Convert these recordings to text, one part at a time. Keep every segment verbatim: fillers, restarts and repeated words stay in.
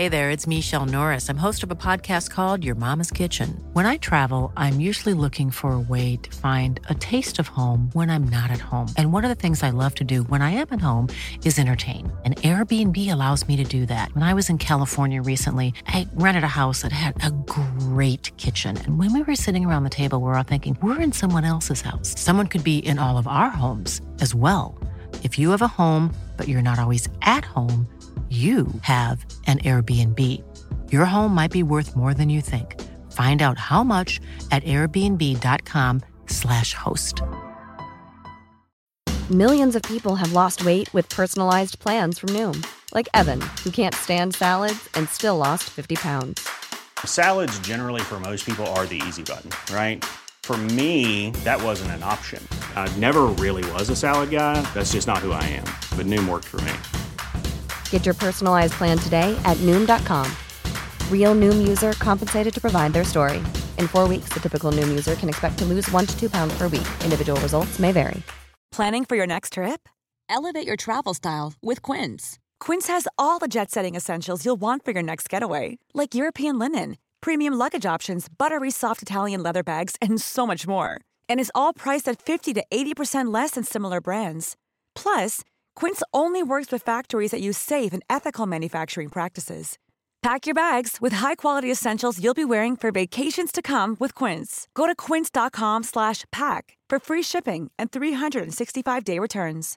Hey there, it's Michelle Norris. I'm host of a podcast called Your Mama's Kitchen. When I travel, I'm usually looking for a way to find a taste of home when I'm not at home. And one of the things I love to do when I am at home is entertain. And Airbnb allows me to do that. When I was in California recently, I rented a house that had a great kitchen. And when we were sitting around the table, we were all thinking, we're in someone else's house. Someone could be in all of our homes as well. If you have a home, but you're not always at home, you have an Airbnb. Your home might be worth more than you think. Find out how much at airbnb.com slash host. Millions of people have lost weight with personalized plans from Noom. Like Evan, who can't stand salads and still lost fifty pounds. Salads generally for most people are the easy button, right? For me, that wasn't an option. I never really was a salad guy. That's just not who I am. But Noom worked for me. Get your personalized plan today at noom dot com. Real Noom user compensated to provide their story. In four weeks, the typical Noom user can expect to lose one to two pounds per week. Individual results may vary. Planning for your next trip? Elevate your travel style with Quince. Quince has all the jet-setting essentials you'll want for your next getaway, like European linen, premium luggage options, buttery soft Italian leather bags, and so much more. And is all priced at fifty to eighty percent less than similar brands. Plus, Quince only works with factories that use safe and ethical manufacturing practices. Pack your bags with high-quality essentials you'll be wearing for vacations to come with Quince. Go to quince.com slash pack for free shipping and three sixty-five day returns.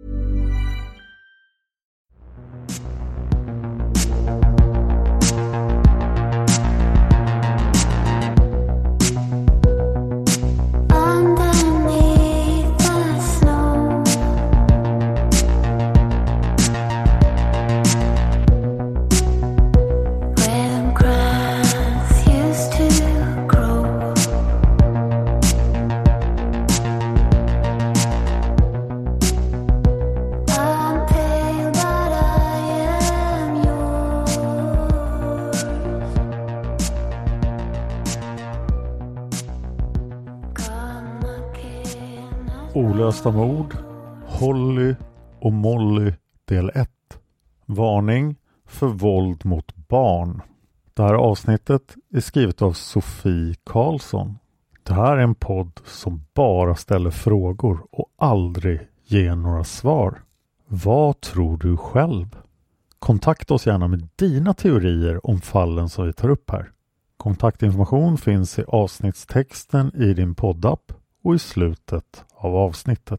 Olösta mord, Holly och Molly del ett. Varning för våld mot barn. Det här avsnittet är skrivet av Sofie Karlsson. Det här är en podd som bara ställer frågor och aldrig ger några svar. Vad tror du själv? Kontakta oss gärna med dina teorier om fallen som vi tar upp här. Kontaktinformation finns i avsnittstexten i din poddapp och i slutet av avsnittet.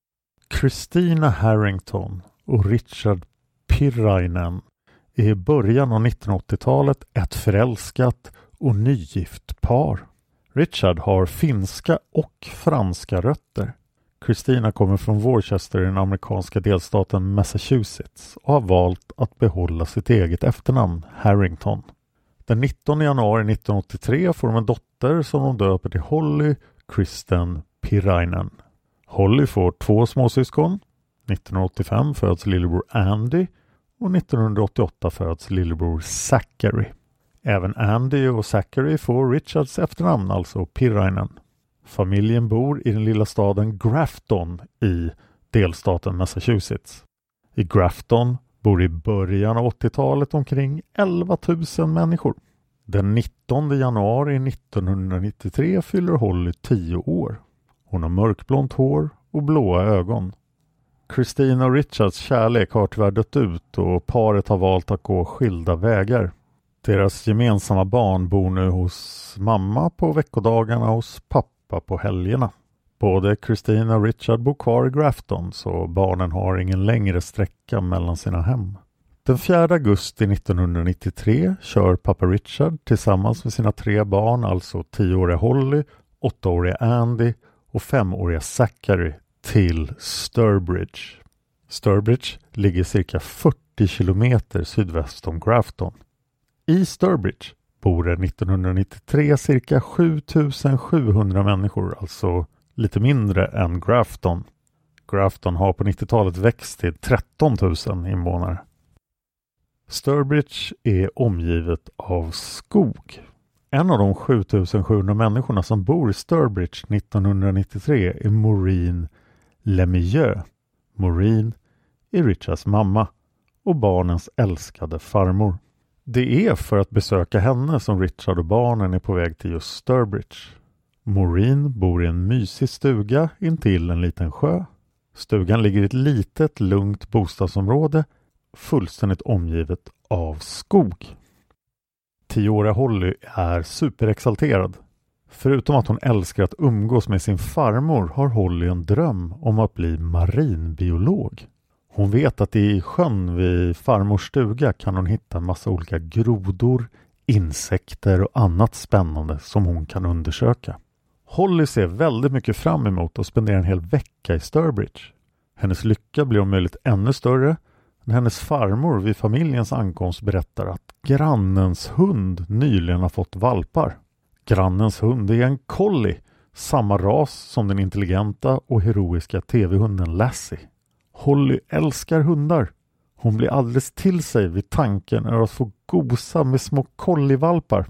Christina Harrington och Richard Pirrainen är i början av nittonhundraåttiotalet ett förälskat och nygift par. Richard har finska och franska rötter. Christina kommer från Worcester i den amerikanska delstaten Massachusetts och har valt att behålla sitt eget efternamn, Harrington. Den nittonde januari nittonhundraåttiotre får de en dotter som de döper till Holly Kristen Pirrainen. Holly får två småsyskon. nittonhundraåttiofem föds lillebror Andy och nittonhundraåttioåtta föds lillebror Zachary. Även Andy och Zachary får Richards efternamn, alltså Pirrainen. Familjen bor i den lilla staden Grafton i delstaten Massachusetts. I Grafton bor i början av åttiotalet omkring elva tusen människor. Den nittonde januari nittonhundranittiotre fyller Holly tio år. Hon har mörkblont hår och blåa ögon. Christina och Richards kärlek har tyvärr dött ut och paret har valt att gå skilda vägar. Deras gemensamma barn bor nu hos mamma på veckodagarna och hos pappa på helgerna. Både Christina och Richard bor kvar i Grafton, så barnen har ingen längre sträcka mellan sina hem. Den fjärde augusti nittonhundranittiotre kör pappa Richard tillsammans med sina tre barn, alltså tioåriga Holly, åttaåriga Andy och femåriga Zachary, till Sturbridge. Sturbridge ligger cirka fyrtio kilometer sydväst om Grafton. I Sturbridge bor det nittonhundranittiotre cirka sju tusen sjuhundra människor, alltså lite mindre än Grafton. Grafton har på nittiotalet växt till tretton tusen invånare. Sturbridge är omgivet av skog. En av de sju tusen sjuhundra människorna som bor i Sturbridge nittonhundranittiotre är Maureen Lemieux. Maureen är Richards mamma och barnens älskade farmor. Det är för att besöka henne som Richard och barnen är på väg till just Sturbridge. Maureen bor i en mysig stuga intill en liten sjö. Stugan ligger i ett litet, lugnt bostadsområde fullständigt omgivet av skog. Tioåriga Holly är superexalterad. Förutom att hon älskar att umgås med sin farmor har Holly en dröm om att bli marinbiolog. Hon vet att i sjön vid farmors stuga kan hon hitta en massa olika grodor, insekter och annat spännande som hon kan undersöka. Holly ser väldigt mycket fram emot att spendera en hel vecka i Sturbridge. Hennes lycka blir om möjligt ännu större när hennes farmor vid familjens ankomst berättar att grannens hund nyligen har fått valpar. Grannens hund är en collie, samma ras som den intelligenta och heroiska tv-hunden Lassie. Holly älskar hundar. Hon blir alldeles till sig vid tanken att få gosa med små collievalpar.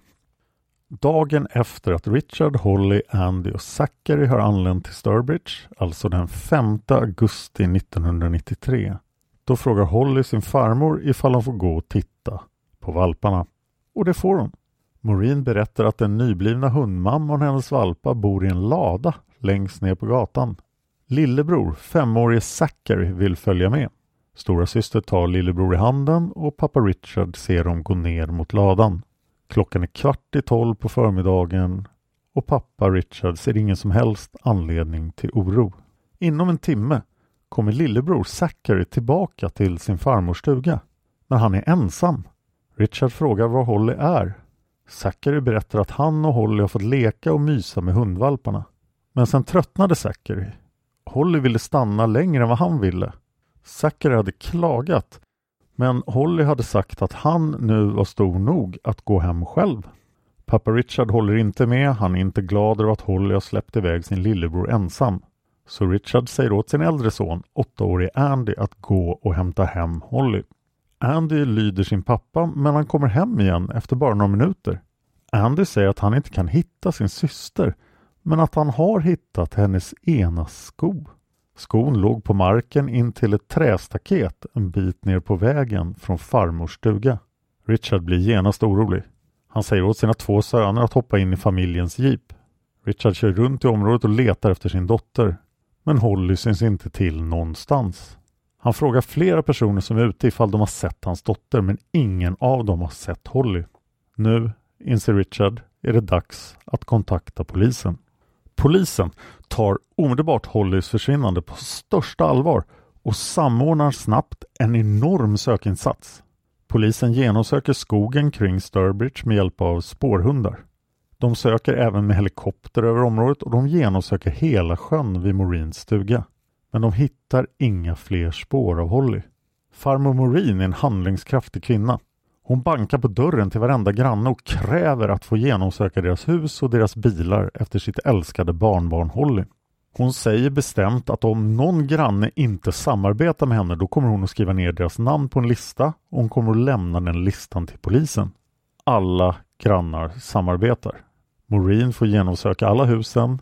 Dagen efter att Richard, Holly, Andy och Zachary har anlänt till Sturbridge, alltså den femte augusti nittonhundranittiotre, då frågar Holly sin farmor ifall hon får gå och titta på valparna. Och det får hon. Maureen berättar att den nyblivna hundmamman och hennes valpar bor i en lada längst ner på gatan. Lillebror, femårige Zachary, vill följa med. Stora syster tar lillebror i handen och pappa Richard ser dem gå ner mot ladan. Klockan är kvart i tolv på förmiddagen och pappa Richard ser ingen som helst anledning till oro. Inom en timme kommer lillebror Zachary tillbaka till sin farmors stuga. Men han är ensam. Richard frågar var Holly är. Zachary berättar att han och Holly har fått leka och mysa med hundvalparna. Men sen tröttnade Zachary. Holly ville stanna längre än vad han ville. Zachary hade klagat, men Holly hade sagt att han nu var stor nog att gå hem själv. Pappa Richard håller inte med, han är inte glad över att Holly har släppt iväg sin lillebror ensam. Så Richard säger åt sin äldre son, åttaårige Andy, att gå och hämta hem Holly. Andy lyder sin pappa, men han kommer hem igen efter bara några minuter. Andy säger att han inte kan hitta sin syster, men att han har hittat hennes ena sko. Skon låg på marken in till ett trästaket en bit ner på vägen från farmors stuga. Richard blir genast orolig. Han säger åt sina två söner att hoppa in i familjens jeep. Richard kör runt i området och letar efter sin dotter. Men Holly syns inte till någonstans. Han frågar flera personer som är ute ifall de har sett hans dotter, men ingen av dem har sett Holly. Nu, inser Richard, är det dags att kontakta polisen. Polisen tar omedelbart Hollys försvinnande på största allvar och samordnar snabbt en enorm sökinsats. Polisen genomsöker skogen kring Sturbridge med hjälp av spårhundar. De söker även med helikopter över området och de genomsöker hela sjön vid Maureens stuga. Men de hittar inga fler spår av Holly. Farmor Maureen är en handlingskraftig kvinna. Hon bankar på dörren till varenda granne och kräver att få genomsöka deras hus och deras bilar efter sitt älskade barnbarn Holly. Hon säger bestämt att om någon granne inte samarbetar med henne, då kommer hon att skriva ner deras namn på en lista och hon kommer att lämna den listan till polisen. Alla grannar samarbetar. Maureen får genomsöka alla husen.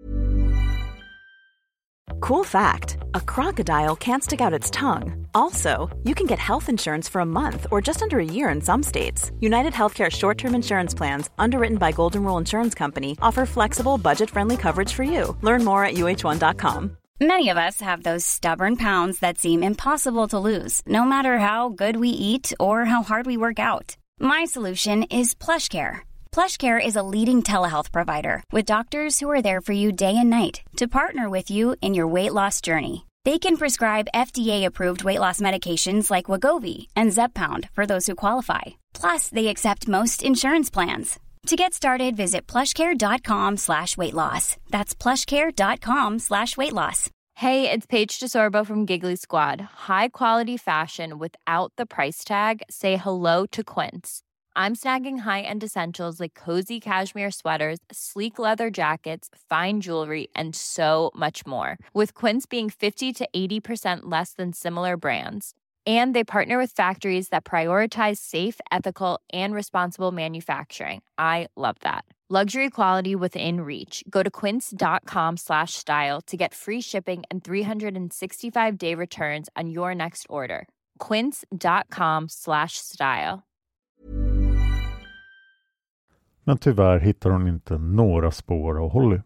Cool fact, a crocodile can't stick out its tongue. Also, you can get health insurance for a month or just under a year in some states. United Healthcare short-term insurance plans, underwritten by Golden Rule Insurance Company, offer flexible, budget-friendly coverage for you. Learn more at U H one dot com. Many of us have those stubborn pounds that seem impossible to lose, no matter how good we eat or how hard we work out. My solution is PlushCare. PlushCare is a leading telehealth provider with doctors who are there for you day and night to partner with you in your weight loss journey. They can prescribe F D A-approved weight loss medications like Wegovy and Zepbound for those who qualify. Plus, they accept most insurance plans. To get started, visit plushcare.com slash weight loss. That's plushcare.com slash weight loss. Hey, it's Paige DeSorbo from Giggly Squad. High quality fashion without the price tag. Say hello to Quince. I'm snagging high-end essentials like cozy cashmere sweaters, sleek leather jackets, fine jewelry, and so much more. With Quince being fifty to eighty percent less than similar brands. And they partner with factories that prioritize safe, ethical, and responsible manufacturing. I love that. Luxury quality within reach. Go to quince.com slash style to get free shipping and three sixty-five day returns on your next order. Quince.com slash style. men tyvärr hittar hon inte några spår av Holly.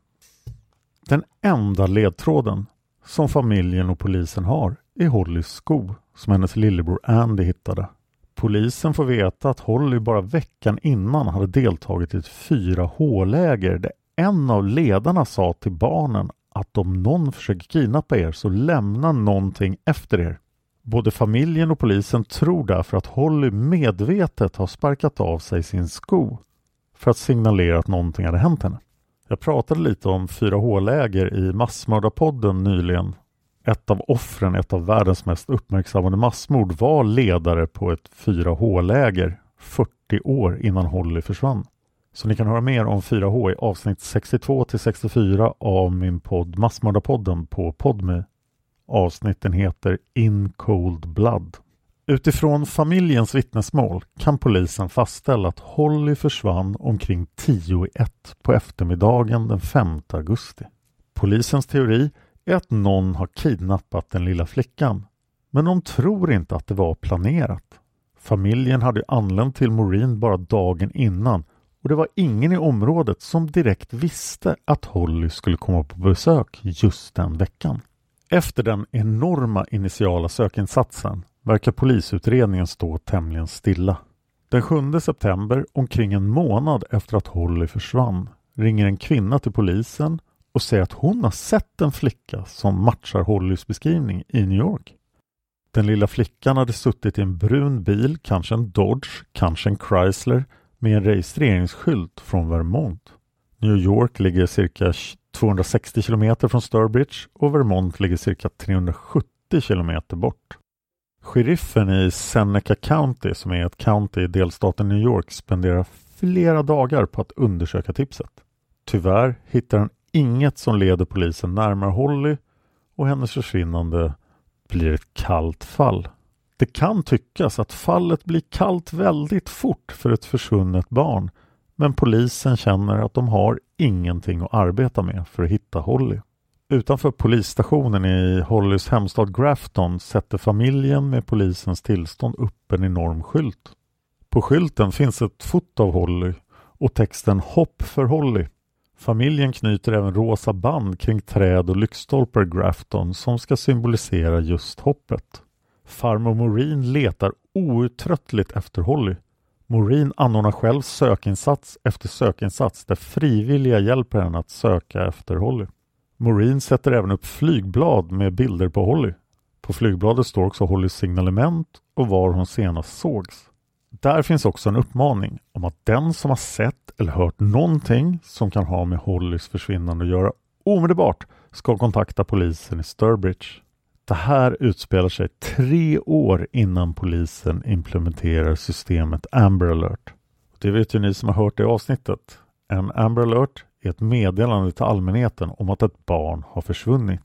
Den enda ledtråden som familjen och polisen har är Hollys sko som hennes lillebror Andy hittade. Polisen får veta att Holly bara veckan innan hade deltagit i ett fyra H-läger där en av ledarna sa till barnen att om någon försöker kidnappa er så lämna någonting efter er. Både familjen och polisen tror därför att Holly medvetet har sparkat av sig sin sko för att signalera att någonting hade hänt henne. Jag pratade lite om fyra H-läger i Massmördarpodden nyligen. Ett av offren, ett av världens mest uppmärksammade massmord, var ledare på ett fyra H-läger fyrtio år innan Holly försvann. Så ni kan höra mer om fyra H i avsnitt sextiotvå till sextiofyra av min podd Massmördarpodden på Podme. Avsnitten heter In Cold Blood. Utifrån familjens vittnesmål kan polisen fastställa att Holly försvann omkring tio i ett på eftermiddagen den femte augusti. Polisens teori är att någon har kidnappat den lilla flickan, men de tror inte att det var planerat. Familjen hade anlänt till Moraine bara dagen innan och det var ingen i området som direkt visste att Holly skulle komma på besök just den veckan. Efter den enorma initiala sökinsatsen verkar polisutredningen stå tämligen stilla. Den sjunde september, omkring en månad efter att Holly försvann, ringer en kvinna till polisen och säger att hon har sett en flicka som matchar Hollys beskrivning i New York. Den lilla flickan hade suttit i en brun bil, kanske en Dodge, kanske en Chrysler, med en registreringsskylt från Vermont. New York ligger cirka tvåhundrasextio kilometer från Sturbridge och Vermont ligger cirka trehundrasjuttio kilometer bort. Sheriffen i Seneca County, som är ett county i delstaten New York, spenderar flera dagar på att undersöka tipset. Tyvärr hittar han inget som leder polisen närmare Holly och hennes försvinnande blir ett kallt fall. Det kan tyckas att fallet blir kallt väldigt fort för ett försvunnet barn, men polisen känner att de har ingenting att arbeta med för att hitta Holly. Utanför polisstationen i Hollys hemstad Grafton sätter familjen med polisens tillstånd upp en enorm skylt. På skylten finns ett foto av Holly och texten Hopp för Holly. Familjen knyter även rosa band kring träd och lyktstolpar i Grafton som ska symbolisera just hoppet. Farmor Moraine letar outtröttligt efter Holly. Moraine anordnar själv sökinsats efter sökinsats där frivilliga hjälper henne att söka efter Holly. Moraine sätter även upp flygblad med bilder på Holly. På flygbladet står också Hollys signalement och var hon senast sågs. Där finns också en uppmaning om att den som har sett eller hört någonting som kan ha med Hollys försvinnande att göra omedelbart ska kontakta polisen i Sturbridge. Det här utspelar sig tre år innan polisen implementerar systemet Amber Alert. Det vet ju ni som har hört det avsnittet. En Amber Alert är ett meddelande till allmänheten om att ett barn har försvunnit.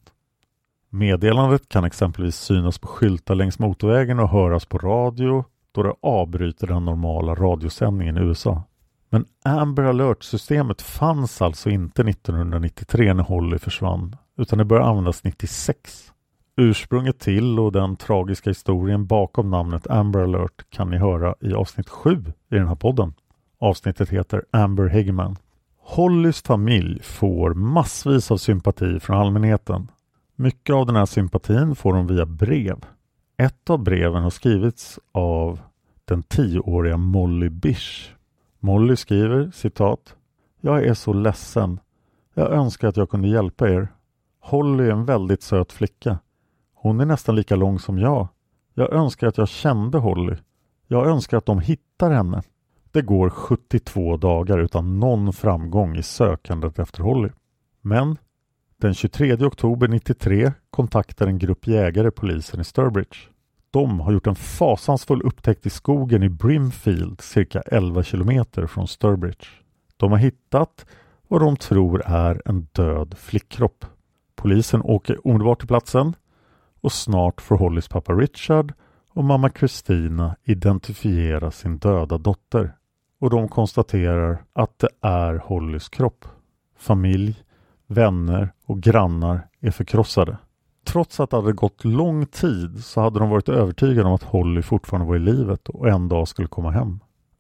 Meddelandet kan exempelvis synas på skyltar längs motorvägen och höras på radio då det avbryter den normala radiosändningen i U S A. Men Amber Alert-systemet fanns alltså inte nittonhundranittiotre när Holly försvann, utan det började användas nittiosex. Ursprunget till och den tragiska historien bakom namnet Amber Alert kan ni höra i avsnitt sju i den här podden. Avsnittet heter Amber Hageman. Hollys familj får massvis av sympati från allmänheten. Mycket av den här sympatin får de via brev. Ett av breven har skrivits av den tioåriga Molly Bish. Molly skriver, citat: "Jag är så ledsen. Jag önskar att jag kunde hjälpa er. Holly är en väldigt söt flicka. Hon är nästan lika lång som jag. Jag önskar att jag kände Holly. Jag önskar att de hittar henne." Det går sjuttiotvå dagar utan någon framgång i sökandet efter Holly. Men den tjugotredje oktober nittiotre kontaktar en grupp jägare polisen i Sturbridge. De har gjort en fasansfull upptäckt i skogen i Brimfield, cirka elva kilometer från Sturbridge. De har hittat vad de tror är en död flickkropp. Polisen åker omedelbart till platsen och snart får Hollys pappa Richard och mamma Christina identifiera sin döda dotter. Och de konstaterar att det är Hollys kropp. Familj, vänner och grannar är förkrossade. Trots att det hade gått lång tid så hade de varit övertygade om att Holly fortfarande var i livet och en dag skulle komma hem.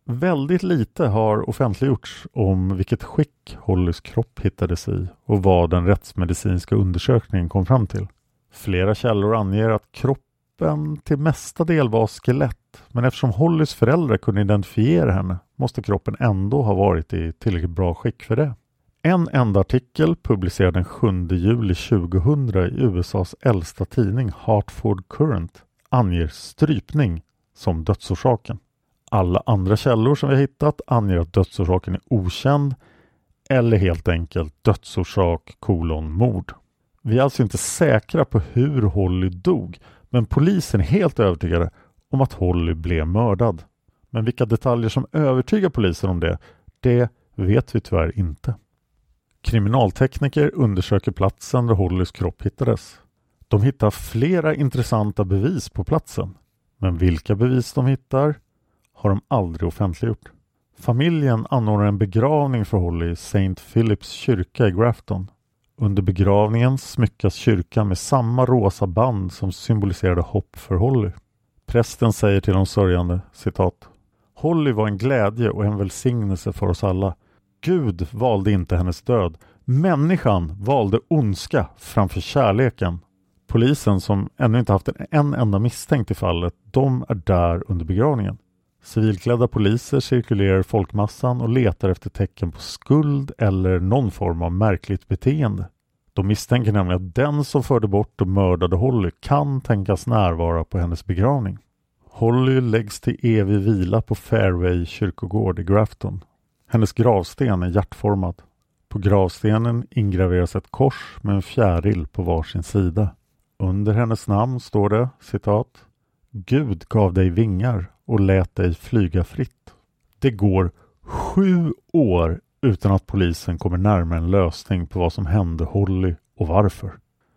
Väldigt lite har offentliggjorts om vilket skick Hollys kropp hittades i och vad den rättsmedicinska undersökningen kom fram till. Flera källor anger att kroppen till mesta del var skelett, men eftersom Hollys föräldrar kunde identifiera henne måste kroppen ändå ha varit i tillräckligt bra skick för det. En enda artikel publicerad den sjunde juli tjugohundra i U S A:s äldsta tidning Hartford Courant anger strypning som dödsorsaken. Alla andra källor som vi har hittat anger att dödsorsaken är okänd eller helt enkelt dödsorsak kolon mord. Vi är alltså inte säkra på hur Holly dog, men polisen är helt övertygade om att Holly blev mördad. Men vilka detaljer som övertygar polisen om det, det vet vi tyvärr inte. Kriminaltekniker undersöker platsen där Hollys kropp hittades. De hittar flera intressanta bevis på platsen, men vilka bevis de hittar har de aldrig offentliggjort. Familjen anordnar en begravning för Holly i Saint Philips kyrka i Grafton. Under begravningen smyckas kyrkan med samma rosa band som symboliserade hopp för Holly. Prästen säger till de sörjande, citat: Holly var en glädje och en välsignelse för oss alla. Gud valde inte hennes död. Människan valde ondska framför kärleken. Polisen, som ännu inte haft en enda misstänkt i fallet, de är där under begravningen. Civilklädda poliser cirkulerar i folkmassan och letar efter tecken på skuld eller någon form av märkligt beteende. De misstänker nämligen att den som förde bort och mördade Holly kan tänkas närvara på hennes begravning. Holly läggs till evig vila på Fairway kyrkogård i Grafton. Hennes gravsten är hjärtformad. På gravstenen ingraveras ett kors med en fjäril på varsin sida. Under hennes namn står det, citat: Gud gav dig vingar och lät dig flyga fritt. Det går sju år utan att polisen kommer närmare en lösning på vad som hände Holly och varför.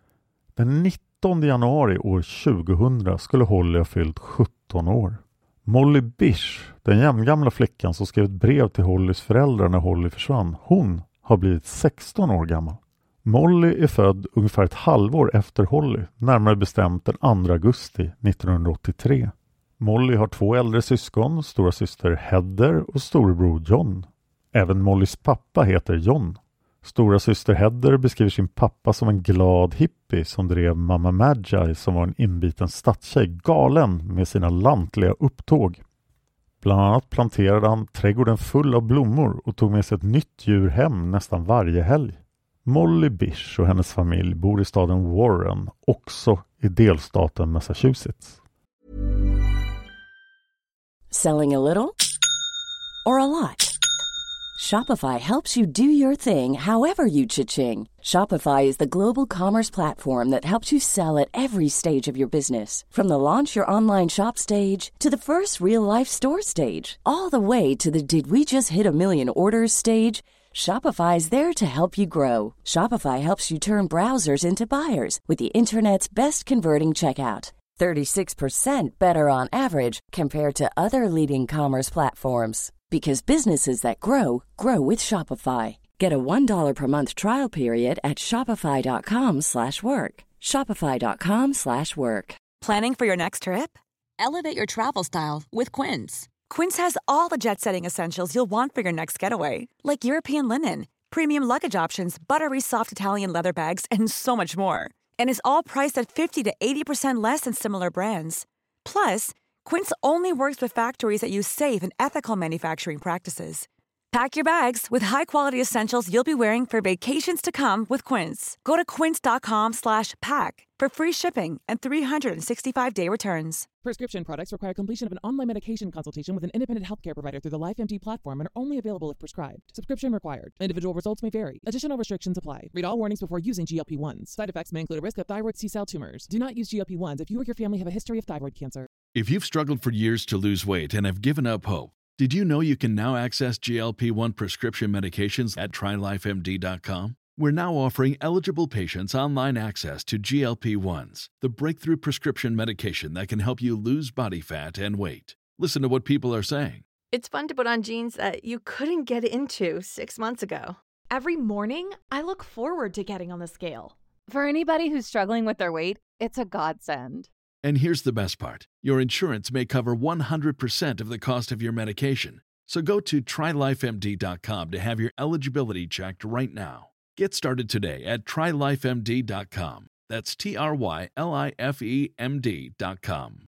Den nittonde januari år tjugohundra skulle Holly ha fyllt sjutton år. Molly Bish, den jämngamla flickan som skrev ett brev till Hollys föräldrar när Holly försvann, hon har blivit sexton år gammal. Molly är född ungefär ett halvår efter Holly, närmare bestämt den andra augusti nittonhundraåttiotre. Molly har två äldre syskon, stora syster Heather och storebror John. Även Mollys pappa heter John. Stora syster Heather beskriver sin pappa som en glad hippie som drev mamma Magi, som var en inbiten stadstjej, galen med sina lantliga upptåg. Bland annat planterade han trädgården full av blommor och tog med sig ett nytt djur hem nästan varje helg. Molly Bish och hennes familj bor i staden Warren, också i delstaten Massachusetts. Selling a little or a lot? Shopify helps you do your thing however you cha-ching. Shopify is the global commerce platform that helps you sell at every stage of your business. From the launch your online shop stage to the first real-life store stage, all the way to the did we just hit a million orders stage. Shopify is there to help you grow. Shopify helps you turn browsers into buyers with the internet's best converting checkout. thirty-six percent better on average compared to other leading commerce platforms. Because businesses that grow, grow with Shopify. Get a one dollar per month trial period at shopify.com slash work. Shopify.com slash work. Planning for your next trip? Elevate your travel style with Quince. Quince has all the jet-setting essentials you'll want for your next getaway, like European linen, premium luggage options, buttery soft Italian leather bags, and so much more. And is all priced at fifty to eighty percent less than similar brands. Plus, Quince only works with factories that use safe and ethical manufacturing practices. Pack your bags with high-quality essentials you'll be wearing for vacations to come with Quince. Go to quince.com slash pack for free shipping and three sixty-five day returns. Prescription products require completion of an online medication consultation with an independent healthcare provider through the LifeMD platform and are only available if prescribed. Subscription required. Individual results may vary. Additional restrictions apply. Read all warnings before using G L P ones. Side effects may include a risk of thyroid C-cell tumors. Do not use G L P ones if you or your family have a history of thyroid cancer. If you've struggled for years to lose weight and have given up hope, did you know you can now access G L P one prescription medications at try life M D dot com? We're now offering eligible patients online access to G L P ones, the breakthrough prescription medication that can help you lose body fat and weight. Listen to what people are saying. It's fun to put on jeans that you couldn't get into six months ago. Every morning, I look forward to getting on the scale. For anybody who's struggling with their weight, it's a godsend. And here's the best part. Your insurance may cover one hundred percent of the cost of your medication. So go to try life M D dot com to have your eligibility checked right now. Get started today at try life M D dot com. That's T R Y L I F E M D dot com.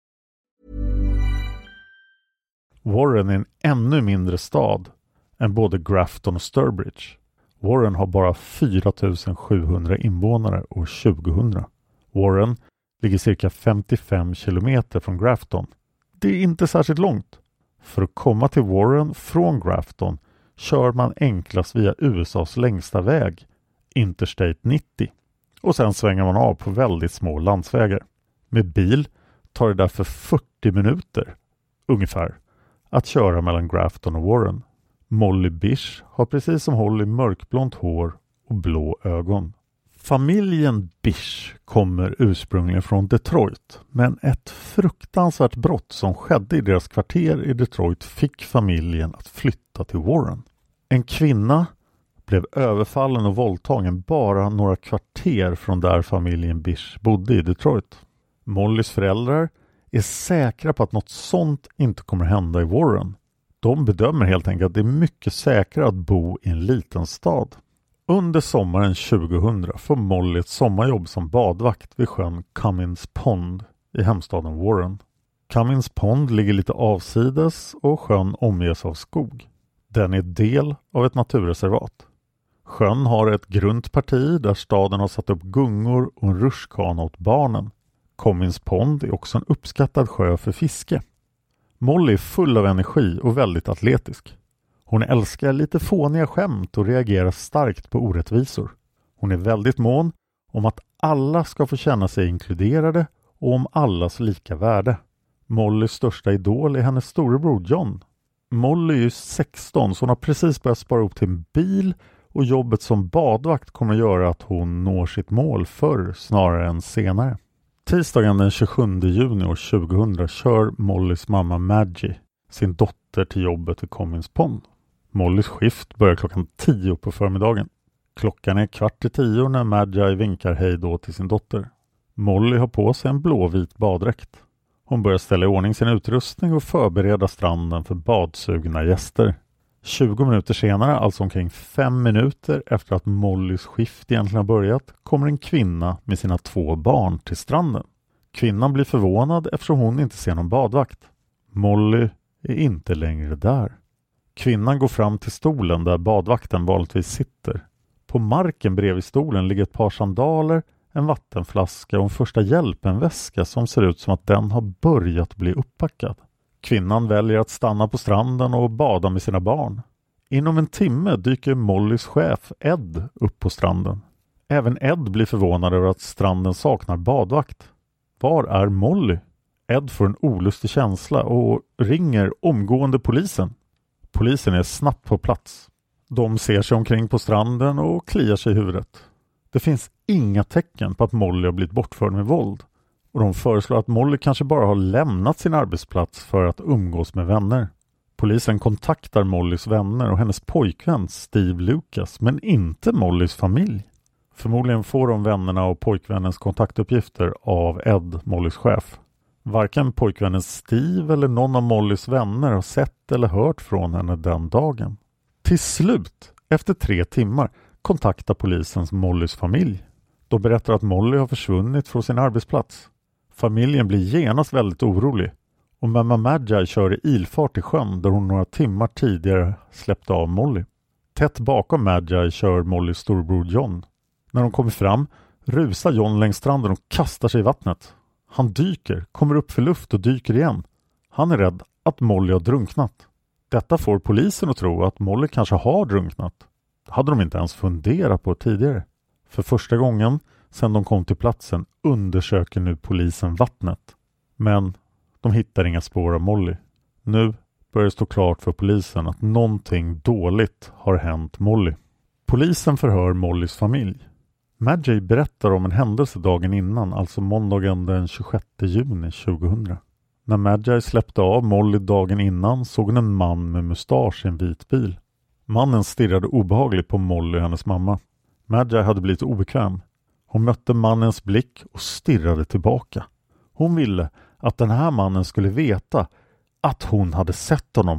Warren är en ännu mindre stad än både Grafton och Sturbridge. Warren har bara fyra tusen sjuhundra invånare år tjugohundra. Warren ligger cirka femtiofem kilometer från Grafton. Det är inte särskilt långt. För att komma till Warren från Grafton kör man enklast via U S A:s längsta väg, Interstate nittio. Och sen svänger man av på väldigt små landsvägar. Med bil tar det därför fyrtio minuter, ungefär, att köra mellan Grafton och Warren. Molly Bish har precis som Holly mörkblont hår och blå ögon. Familjen Bish kommer ursprungligen från Detroit, men ett fruktansvärt brott som skedde i deras kvarter i Detroit fick familjen att flytta till Warren. En kvinna blev överfallen och våldtagen bara några kvarter från där familjen Bish bodde i Detroit. Mollys föräldrar är säkra på att något sånt inte kommer hända i Warren. De bedömer helt enkelt att det är mycket säkrare att bo i en liten stad. Under sommaren tjugohundra får Molly ett sommarjobb som badvakt vid sjön Cummins Pond i hemstaden Warren. Cummins Pond ligger lite avsides och sjön omges av skog. Den är del av ett naturreservat. Sjön har ett grunt parti där staden har satt upp gungor och en rutschkana åt barnen. Cummins Pond är också en uppskattad sjö för fiske. Molly är full av energi och väldigt atletisk. Hon älskar lite fåniga skämt och reagerar starkt på orättvisor. Hon är väldigt mån om att alla ska få känna sig inkluderade och om allas lika värde. Mollys största idol är hennes storebror John. Molly är ju sexton så hon har precis börjat spara upp till en bil och jobbet som badvakt kommer att göra att hon når sitt mål förr snarare än senare. Tisdagen den tjugosjunde juni år tjugohundra kör Mollys mamma Maggie sin dotter till jobbet vid Cummins Pond. Mollys skift börjar klockan tio på förmiddagen. Klockan är kvart i tio när Maggie vinkar hej då till sin dotter. Molly har på sig en blåvit baddräkt. Hon börjar ställa i ordning sin utrustning och förbereda stranden för badsugna gäster. tjugo minuter senare, alltså omkring fem minuter efter att Mollys skift egentligen har börjat, kommer en kvinna med sina två barn till stranden. Kvinnan blir förvånad eftersom hon inte ser någon badvakt. Molly är inte längre där. Kvinnan går fram till stolen där badvakten vanligtvis sitter. På marken bredvid stolen ligger ett par sandaler, en vattenflaska och en första hjälpenväska som ser ut som att den har börjat bli upppackad. Kvinnan väljer att stanna på stranden och bada med sina barn. Inom en timme dyker Mollys chef Ed upp på stranden. Även Ed blir förvånad över att stranden saknar badvakt. Var är Molly? Ed får en olustig känsla och ringer omgående polisen. Polisen är snabbt på plats. De ser sig omkring på stranden och kliar sig i huvudet. Det finns inga tecken på att Molly har blivit bortförd med våld. Och de föreslår att Molly kanske bara har lämnat sin arbetsplats för att umgås med vänner. Polisen kontaktar Mollys vänner och hennes pojkvän Steve Lucas, men inte Mollys familj. Förmodligen får de vännerna och pojkvännens kontaktuppgifter av Ed, Mollys chef. Varken pojkvännen Steve eller någon av Mollys vänner har sett eller hört från henne den dagen. Till slut, efter tre timmar, kontaktar polisen Mollys familj. De berättar att Molly har försvunnit från sin arbetsplats. Familjen blir genast väldigt orolig och mamma Maggie kör i ilfart till sjön där hon några timmar tidigare släppte av Molly. Tätt bakom Maggie kör Mollys storbror John. När de kommer fram rusar John längs stranden och kastar sig i vattnet. Han dyker, kommer upp för luft och dyker igen. Han är rädd att Molly har drunknat. Detta får polisen att tro att Molly kanske har drunknat. Det hade de inte ens funderat på tidigare. För första gången sedan de kom till platsen undersöker nu polisen vattnet. Men de hittar inga spår av Molly. Nu börjar det stå klart för polisen att någonting dåligt har hänt Molly. Polisen förhör Mollys familj. Maggie berättar om en händelse dagen innan, alltså måndagen den tjugosjätte juni tjugohundra. När Maggie släppte av Molly dagen innan såg hon en man med mustasch i en vit bil. Mannen stirrade obehagligt på Molly och hennes mamma. Maggie hade blivit obekväm. Hon mötte mannens blick och stirrade tillbaka. Hon ville att den här mannen skulle veta att hon hade sett honom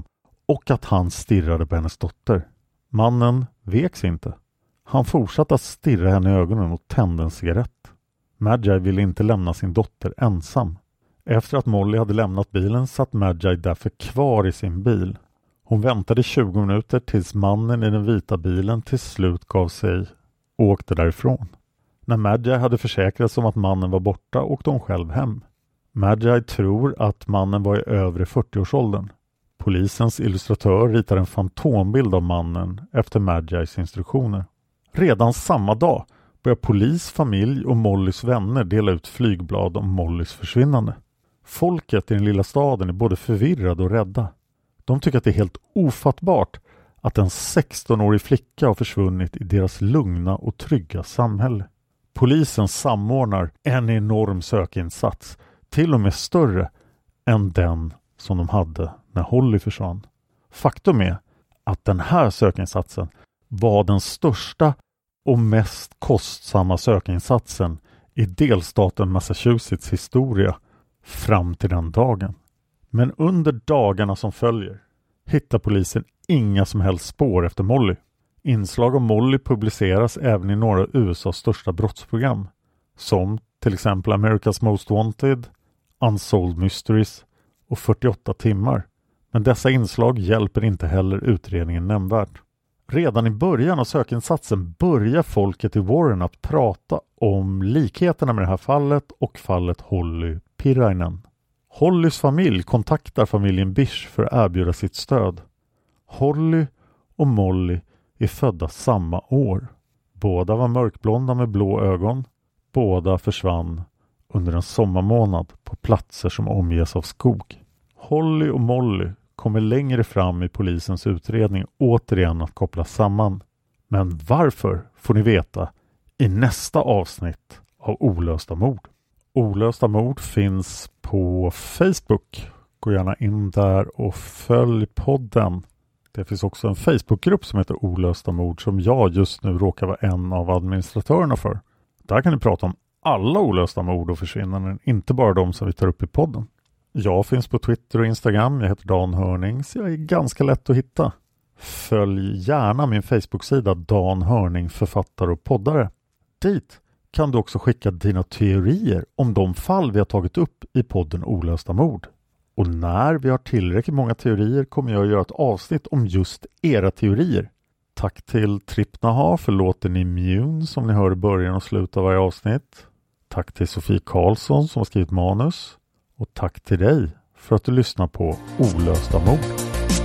och att han stirrade på hennes dotter. Mannen veks inte. Han fortsatte att stirra henne i ögonen och tände en cigarett. Magi ville inte lämna sin dotter ensam. Efter att Molly hade lämnat bilen satt Magi därför kvar i sin bil. Hon väntade tjugo minuter tills mannen i den vita bilen till slut gav sig och åkte därifrån. När Magi hade försäkrats om att mannen var borta åkte hon själv hem. Magi tror att mannen var i övre fyrtioårsåldern. Polisens illustratör ritar en fantombild av mannen efter Magis instruktioner. Redan samma dag börjar polis, familj och Mollys vänner dela ut flygblad om Mollys försvinnande. Folket i den lilla staden är både förvirrade och rädda. De tycker att det är helt ofattbart att en sextonårig flicka har försvunnit i deras lugna och trygga samhälle. Polisen samordnar en enorm sökinsats, till och med större än den som de hade när Holly försvann. Faktum är att den här sökinsatsen var den största och mest kostsamma sökinsatsen i delstaten Massachusetts historia fram till den dagen. Men under dagarna som följer hittar polisen inga som helst spår efter Molly. Inslag om Molly publiceras även i några av U S A:s största brottsprogram, som till exempel America's Most Wanted, Unsolved Mysteries och fyrtioåtta timmar. Men dessa inslag hjälper inte heller utredningen nämnvärt. Redan i början av sökinsatsen börjar folket i Warren att prata om likheterna med det här fallet och fallet Holly Pirainen. Hollys familj kontaktar familjen Bish för att erbjuda sitt stöd. Holly och Molly är födda samma år. Båda var mörkblonda med blå ögon. Båda försvann under en sommarmånad på platser som omges av skog. Holly och Molly kommer längre fram i polisens utredning återigen att kopplas samman. Men varför får ni veta i nästa avsnitt av Olösta mord. Olösta mord finns på Facebook. Gå gärna in där och följ podden. Det finns också en Facebookgrupp som heter Olösta mord som jag just nu råkar vara en av administratörerna för. Där kan ni prata om alla olösta mord och försvinnanden, inte bara de som vi tar upp i podden. Jag finns på Twitter och Instagram. Jag heter Dan Hörning, så jag är ganska lätt att hitta. Följ gärna min Facebook-sida Dan Hörning, författare och poddare. Dit kan du också skicka dina teorier om de fall vi har tagit upp i podden Olösta mord. Och när vi har tillräckligt många teorier kommer jag att göra ett avsnitt om just era teorier. Tack till Trippnaha för låten Immune som ni hör i början och slutet av varje avsnitt. Tack till Sofie Karlsson som har skrivit manus. Och tack till dig för att du lyssnar på Olösta mord.